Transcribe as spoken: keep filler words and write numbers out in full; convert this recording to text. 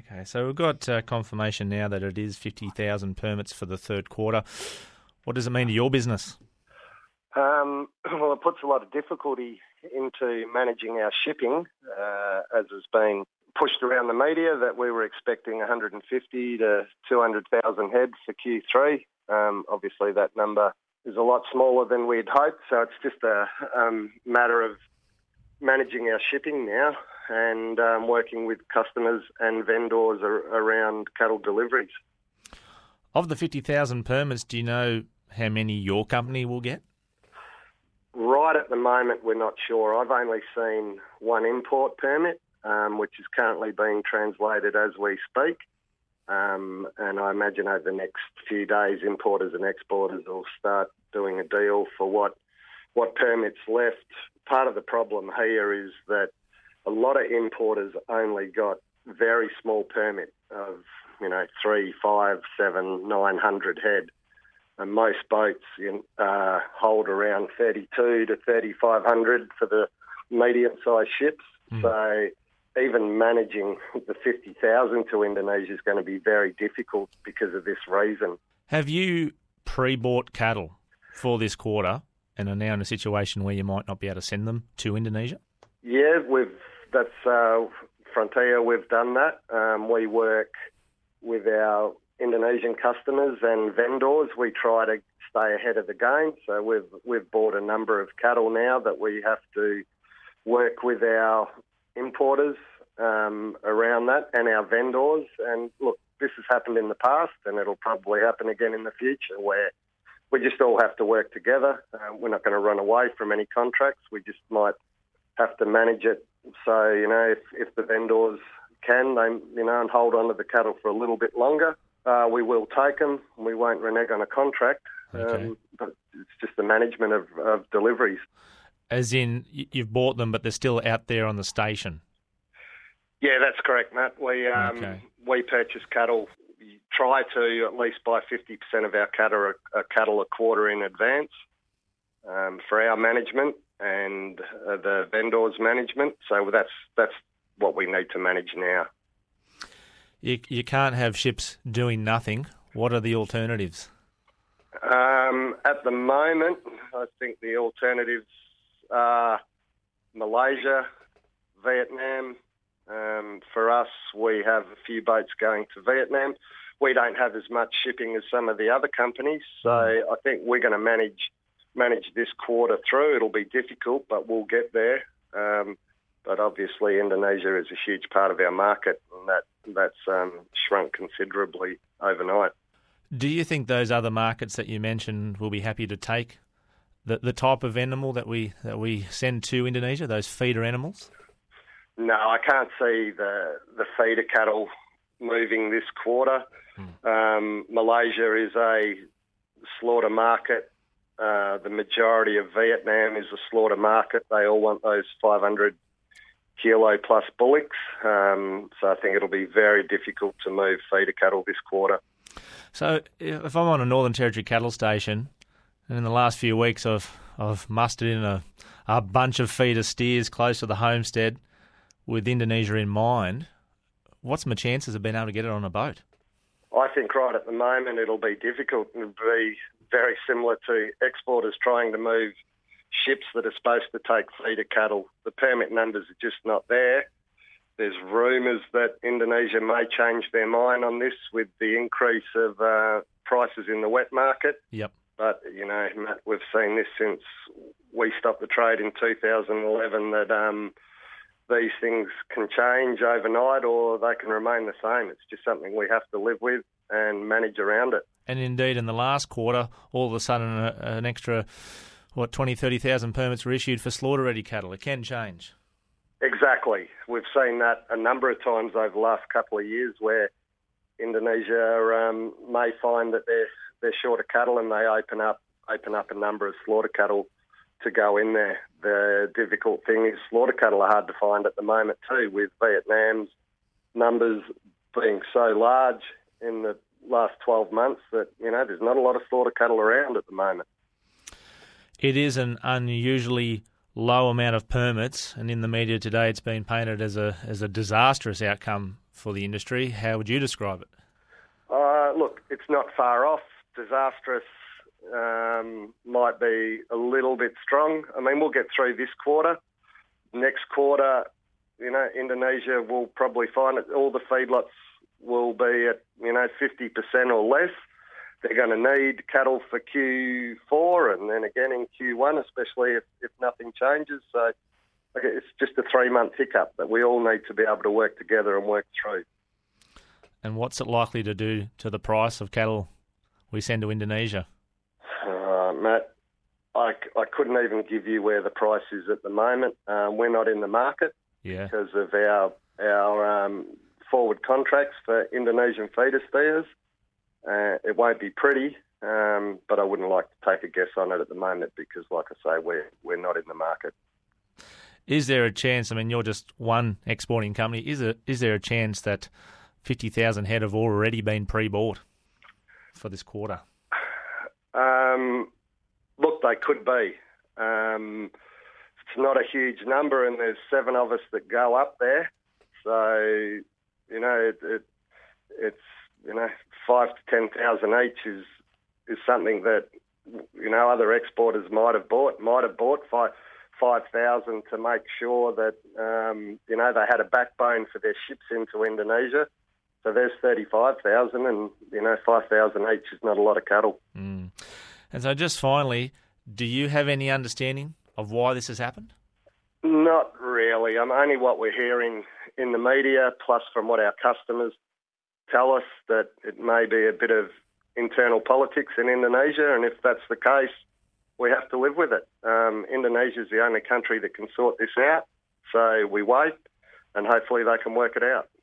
Okay, so we've got uh, confirmation now that it is fifty thousand permits for the third quarter. What does it mean to your business? Um, well, it puts a lot of difficulty into managing our shipping, uh, as has been pushed around the media that we were expecting one hundred fifty to two hundred thousand head for Q three. Um, obviously, that number is a lot smaller than we'd hoped, so it's just a um, matter of managing our shipping now and um, working with customers and vendors ar- around cattle deliveries. Of the fifty thousand permits, do you know how many your company will get? Right at the moment, we're not sure. I've only seen one import permit, um, which is currently being translated as we speak. Um, and I imagine over the next few days, importers and exporters will start doing a deal for what what permits left. Part of the problem here is that a lot of importers only got very small permit of, you know, three, five, seven, nine hundred head. And most boats in, uh, hold around thirty-two to thirty-five hundred for the medium-sized ships. Mm. So even managing the fifty thousand to Indonesia is going to be very difficult because of this reason. Have you pre-bought cattle for this quarter and are now in a situation where you might not be able to send them to Indonesia? Yeah, we've that's uh, Frontier. We've done that. Um, we work with our Indonesian customers and vendors. We try to stay ahead of the game. So we've we've bought a number of cattle now that we have to work with our importers um, around that and our vendors. And look, this has happened in the past and it'll probably happen again in the future where we just all have to work together. Uh, we're not going to run away from any contracts. We just might have to manage it. So, you know, if, if the vendors can, they, you know, and hold on to the cattle for a little bit longer, uh, we will take them. We won't renege on a contract. Okay. Um, but it's just the management of, of deliveries. As in, you've bought them, but they're still out there on the station? Yeah, that's correct, Matt. We um, okay. we purchase cattle. We try to at least buy fifty percent of our cattle, uh, cattle a quarter in advance um, for our management and uh, the vendors' management. So that's that's what we need to manage now. You you can't have ships doing nothing. What are the alternatives? Um, at the moment, I think the alternatives are Malaysia, Vietnam. Um, for us, we have a few boats going to Vietnam. We don't have as much shipping as some of the other companies, so I think we're going to manage manage this quarter through. It'll be difficult, but we'll get there. Um, but obviously, Indonesia is a huge part of our market, and that that's um, shrunk considerably overnight. Do you think those other markets that you mentioned will be happy to take the the type of animal that we that we send to Indonesia, those feeder animals? No, I can't see the the feeder cattle moving this quarter. Hmm. Um, Malaysia is a slaughter market. Uh, the majority of Vietnam is a slaughter market. They all want those five hundred kilo plus bullocks. Um, so I think it'll be very difficult to move feeder cattle this quarter. So if I'm on a Northern Territory cattle station, and in the last few weeks I've I've mustered in a, a bunch of feeder steers close to the homestead with Indonesia in mind, what's my chances of being able to get it on a boat? I think right at the moment it'll be difficult. It'll be very similar to exporters trying to move ships that are supposed to take feeder cattle. The permit numbers are just not there. There's rumours that Indonesia may change their mind on this with the increase of uh, prices in the wet market. Yep. But, you know, Matt, we've seen this since we stopped the trade in two thousand eleven that um, these things can change overnight or they can remain the same. It's just something we have to live with and manage around it. And indeed, in the last quarter, all of a sudden a, an extra, what, twenty, thirty thousand permits were issued for slaughter-ready cattle. It can change. Exactly. We've seen that a number of times over the last couple of years where Indonesia um, may find that they're, they're short of cattle and they open up open up a number of slaughter cattle to go in there. The difficult thing is slaughter cattle are hard to find at the moment too, with Vietnam's numbers being so large in the last twelve months that, you know, there's not a lot of slaughter cattle around at the moment. It is an unusually low amount of permits, and in the media today it's been painted as a as a disastrous outcome for the industry. How would you describe it? Uh, look, it's not far off. Disastrous um, might be a little bit strong. I mean, we'll get through this quarter. Next quarter, you know, Indonesia will probably find it. All the feedlots will be at, you know, fifty percent or less. They're going to need cattle for Q four and then again in Q one, especially if, if nothing changes. So okay, it's just a three-month hiccup that we all need to be able to work together and work through. And what's it likely to do to the price of cattle we send to Indonesia? Uh, Matt, I, I couldn't even give you where the price is at the moment. Um, we're not in the market yeah. because of our, our um, forward contracts for Indonesian feeder steers. Uh, it won't be pretty, um, but I wouldn't like to take a guess on it at the moment because, like I say, we're we're not in the market. Is there a chance? I mean, you're just one exporting company. Is it? Is there a chance that fifty thousand head have already been pre-bought for this quarter? Um, look, they could be. Um, it's not a huge number, and there's seven of us that go up there. So, you know, it, it it's you know. Five to ten thousand each is is something that you know other exporters might have bought. Might have bought five five thousand to make sure that um, you know they had a backbone for their ships into Indonesia. So there's thirty five thousand, and you know five thousand each is not a lot of cattle. Mm. And so, just finally, do you have any understanding of why this has happened? Not really. I'm only what we're hearing in the media, plus from what our customers tell us, that it may be a bit of internal politics in Indonesia, and if that's the case, we have to live with it. Um, Indonesia is the only country that can sort this out, so we wait, and hopefully they can work it out.